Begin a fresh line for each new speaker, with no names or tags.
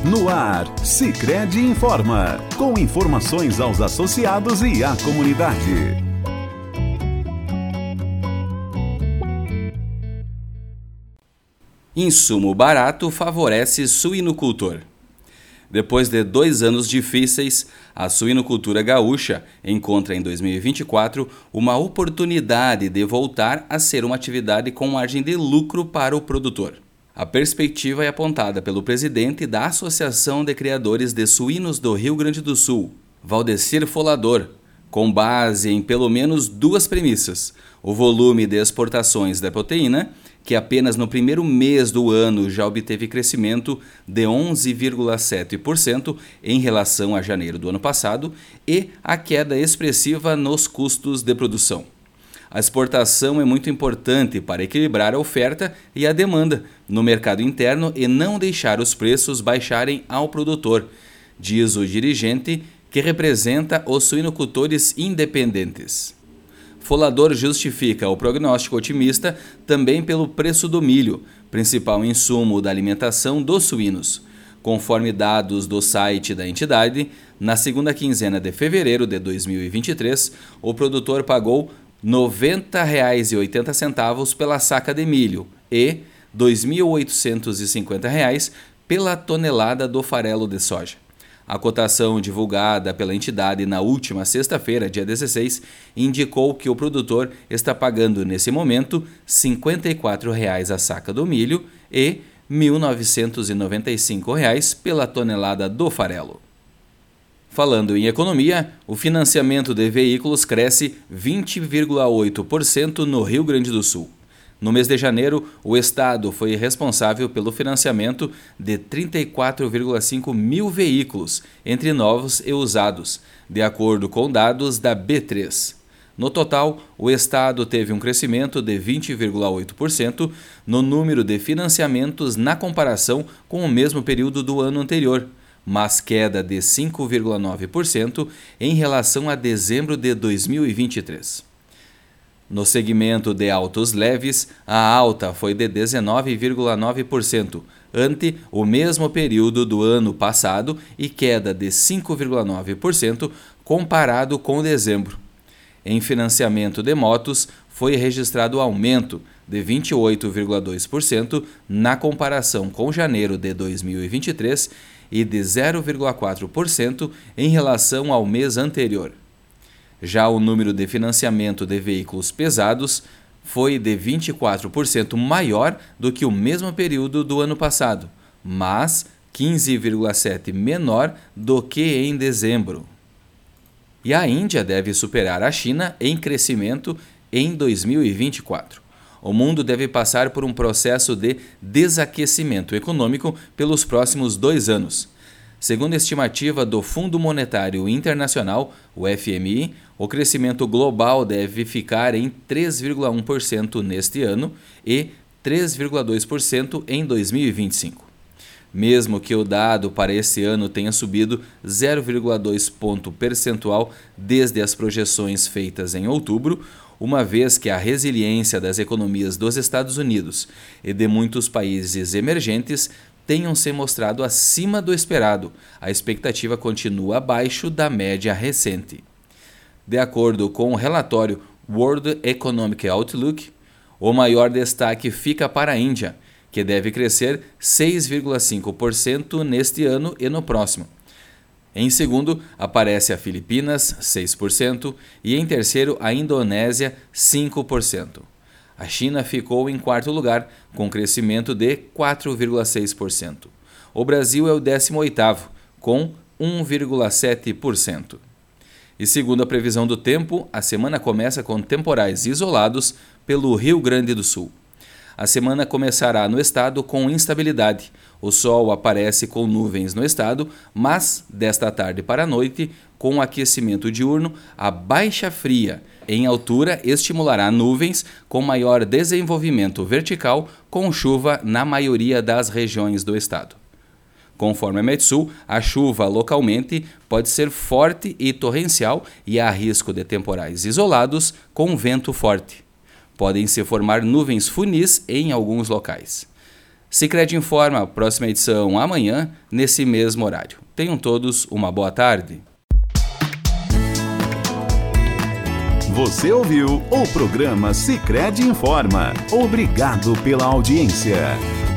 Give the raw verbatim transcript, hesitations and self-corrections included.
No ar, Sicredi informa, com informações aos associados e à comunidade.
Insumo barato favorece suinocultor. Depois de dois anos difíceis, a suinocultura gaúcha encontra em dois mil e vinte e quatro uma oportunidade de voltar a ser uma atividade com margem de lucro para o produtor. A perspectiva é apontada pelo presidente da Associação de Criadores de Suínos do Rio Grande do Sul, Valdecir Folador, com base em pelo menos duas premissas: o volume de exportações da proteína, que apenas no primeiro mês do ano já obteve crescimento de onze vírgula sete por cento em relação a janeiro do ano passado, e a queda expressiva nos custos de produção. A exportação é muito importante para equilibrar a oferta e a demanda no mercado interno e não deixar os preços baixarem ao produtor, diz o dirigente que representa os suinocultores independentes. Folador justifica o prognóstico otimista também pelo preço do milho, principal insumo da alimentação dos suínos. Conforme dados do site da entidade, na segunda quinzena de fevereiro de dois mil e vinte e três, o produtor pagou noventa reais e oitenta centavos pela saca de milho e dois mil oitocentos e cinquenta reais pela tonelada do farelo de soja. A cotação divulgada pela entidade na última sexta-feira, dia dezesseis, indicou que o produtor está pagando nesse momento cinquenta e quatro reais a saca do milho e mil novecentos e noventa e cinco reais pela tonelada do farelo. Falando em economia, o financiamento de veículos cresce vinte vírgula oito por cento no Rio Grande do Sul. No mês de janeiro, o Estado foi responsável pelo financiamento de trinta e quatro vírgula cinco mil veículos, entre novos e usados, de acordo com dados da B três. No total, o Estado teve um crescimento de vinte vírgula oito por cento no número de financiamentos na comparação com o mesmo período do ano anterior, mas queda de cinco vírgula nove por cento em relação a dezembro de dois mil e vinte e três. No segmento de autos leves, a alta foi de dezenove vírgula nove por cento, ante o mesmo período do ano passado, e queda de cinco vírgula nove por cento comparado com dezembro. Em financiamento de motos, foi registrado aumento de vinte e oito vírgula dois por cento na comparação com janeiro de dois mil e vinte e três e de zero vírgula quatro por cento em relação ao mês anterior. Já o número de financiamento de veículos pesados foi de vinte e quatro por cento maior do que o mesmo período do ano passado, mas quinze vírgula sete por cento menor do que em dezembro. E a Índia deve superar a China em crescimento em dois mil e vinte e quatro. O mundo deve passar por um processo de desaquecimento econômico pelos próximos dois anos. Segundo a estimativa do Fundo Monetário Internacional, o F M I, o crescimento global deve ficar em três vírgula um por cento neste ano e três vírgula dois por cento em dois mil e vinte e cinco. Mesmo que o dado para esse ano tenha subido zero vírgula dois ponto percentual desde as projeções feitas em outubro, uma vez que a resiliência das economias dos Estados Unidos e de muitos países emergentes tenham se mostrado acima do esperado, a expectativa continua abaixo da média recente. De acordo com o relatório World Economic Outlook, o maior destaque fica para a Índia, que deve crescer seis vírgula cinco por cento neste ano e no próximo. Em segundo, aparece a Filipinas, seis por cento, e em terceiro, a Indonésia, cinco por cento. A China ficou em quarto lugar, com crescimento de quatro vírgula seis por cento. O Brasil é o décimo oitavo, com um vírgula sete por cento. E segundo a previsão do tempo, a semana começa com temporais isolados pelo Rio Grande do Sul. A semana começará no estado com instabilidade. O sol aparece com nuvens no estado, mas desta tarde para a noite, com o aquecimento diurno, a baixa fria em altura estimulará nuvens com maior desenvolvimento vertical, com chuva na maioria das regiões do estado. Conforme a Metsul, a chuva localmente pode ser forte e torrencial e há risco de temporais isolados com vento forte. Podem se formar nuvens funis em alguns locais. Sicredi Informa, próxima edição amanhã, nesse mesmo horário. Tenham todos uma boa tarde.
Você ouviu o programa Sicredi Informa. Obrigado pela audiência.